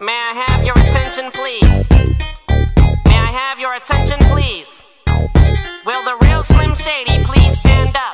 May I have your attention, please? May I have your attention, please? Will the real Slim Shady please stand up?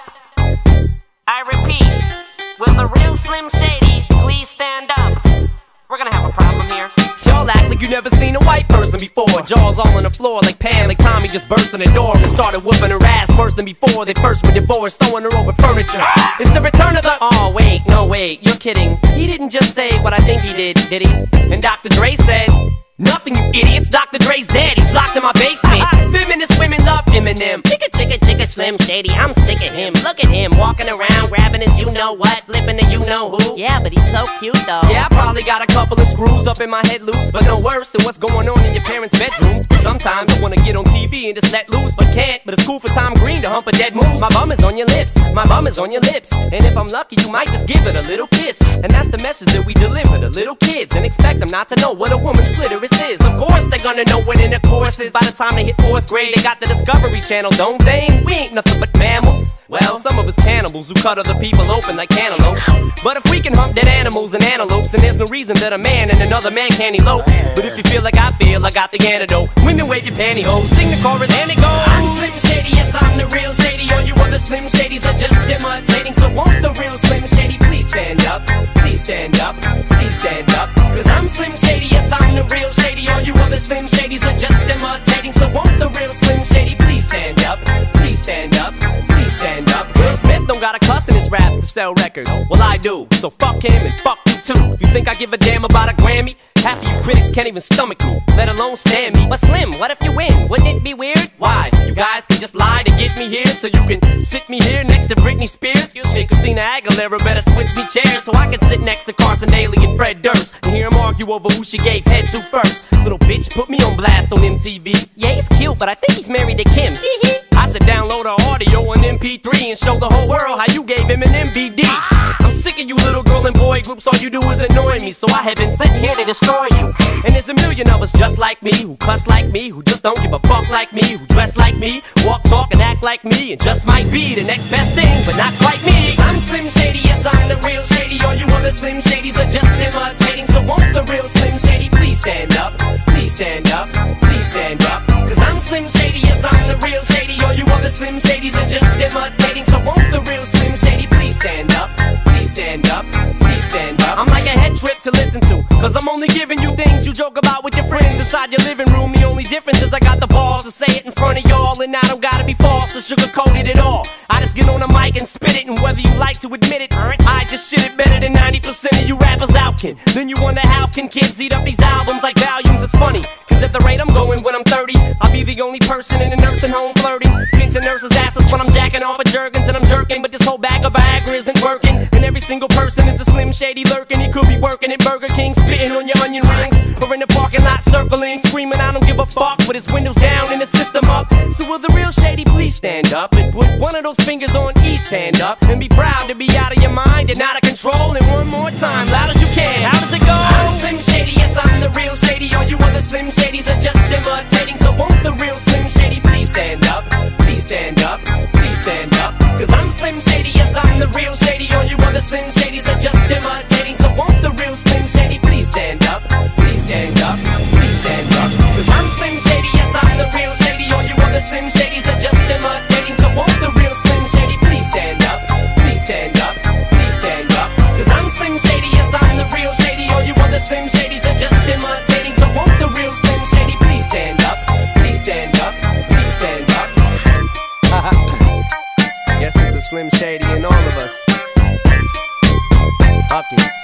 I repeat, will the real Slim Shady please stand up? We're gonna have a problem here. Y'all act like you never seen a white person before. Jaws all on the floor like Pam, like Tommy just burst in the door and started whooping her ass worse than before they first were divorced, sewing her over furniture. It's the return of the... Oh wait, no wait, you're kidding. He didn't just say what I think he did he? And Dr. Dre said... Nothing, you idiots. Dr. Dre's dead. He's locked in my basement. Feminist women love Eminem. Chicka, chicka, chicka, Slim Shady. I'm sick of him. Look at him walking around, grabbing his you-know-what, flipping the you-know-who. Yeah, but he's so cute, though. Yeah, I probably got a couple of screws up in my head loose, but no worse than what's going on in your parents' bedrooms. Sometimes I wanna get on TV and just let loose, but can't. But it's cool for Tom Green to hump a dead moose. My bum is on your lips. My bum is on your lips. And if I'm lucky, you might just give it a little kiss. And that's the message that we deliver to little kids, and expect them not to know what a woman's clitoris is. Of course they're gonna know what intercourse is. By the time they hit 4th grade, they got the Discovery Channel, don't they? We ain't nothing but mammals. Well, some of us cannibals who cut other people open like cantaloupes. But if we can hump dead animals and antelopes, then there's no reason that a man and another man can't elope. But if you feel like I feel, I got the antidote. Women wave your pantyhose, sing the chorus and it goes. I'm Slim Shady, yes I'm the real Shady. All you other Slim Shadys are just imitating. So won't the real Slim Shady please stand up? Please stand up, please stand up. Cause I'm Slim Shady, yes I'm the real Shady. All you other Slim Shadys are just imitating. So won't the real Slim Shady please stand up? Please stand up, please stand up. Will Smith don't got a cuss in his raps to sell records. Well I do, so fuck him and fuck you too. If you think I give a damn about a Grammy, half of you critics can't even stomach me, let alone stand me. But Slim, what if you win? Wouldn't it be weird? Why? So you guys can just lie to get me here, so you can sit me here next to Britney Spears? You shit, Christina Aguilera better switch me chairs, so I can sit next to Carson Daly and Fred Durst and hear them argue over who she gave head to first. Little bitch put me on blast on MTV. Yeah, he's cute, but I think he's married to Kim. I said download our audio on MP3 and show the whole world how you gave him an MVD. I'm sick of you little girl and boy groups, all you do is annoy me, so I have been sitting here to destroy you. And there's a million of us just like me, who cuss like me, who just don't give a fuck like me, who dress like me, walk, talk, and act like me, and just might be the next best thing, but not quite me. I'm Slim Shady, yes I'm the real Shady. All you other Slim Shadys are just imitating. So won't the real Slim Shady please stand up? Please stand up, please stand up. Cause I'm Slim Shady, yes I'm the real Shady. All you other Slim Shadys are just imitating. So won't the real Slim Shady please stand up? Please stand up, please stand up. I'm like a head trip to listen to, cause I'm only giving you things you joke about with your friends inside your living room. The only difference is I got the balls to say it in front of y'all, and I don't gotta be false or sugarcoat it at all. I just get on the mic and spit it, and whether you like to admit it, I just shit it better than 90% of you rappers out, kid. Then you wonder how can kids eat up these albums like volumes. It's funny, cause at the rate I'm going when I'm 30, I'll be the only person in a nursing home flirting, pinching nurses' asses when I'm jacking off of Jergens and I'm jerking. But this whole bag of Viagra isn't working, and every single person is a Slim Shady lurking. He could be working at Burger King, spitting on your onion rings, or in the parking lot circling, screaming I don't give a fuck, with his windows down and his system up. So will the real Shady please stand up and put one of those fingers on each hand up, and be proud to be out of your mind and out of control. And one more time, loud as you can, how does it go? I'm Slim Shady, yes I'm the real Shady. All you other Slim Shadys are just imitating. So won't the real Slim Shady please stand up? Please stand up, please stand up. Cause I'm Slim Shady, yes I'm the real Shady. All you other Slim Shadys are just imitating. So won't the real Slim Shady please stand up? Please stand up, please stand up. Cause I'm Slim Shady, yes I'm the real Shady. All you other Slim Shadys are just imitating. So won't the real Slim Shady please stand up? Please stand up, please stand up. Cause I'm Slim Shady, yes I'm the real Shady. All you other Slim Shadys are just imitating. So won't the real Slim Shady please stand up? Please stand up, please stand up. Guess there's a Slim Shady in all of us. Okay.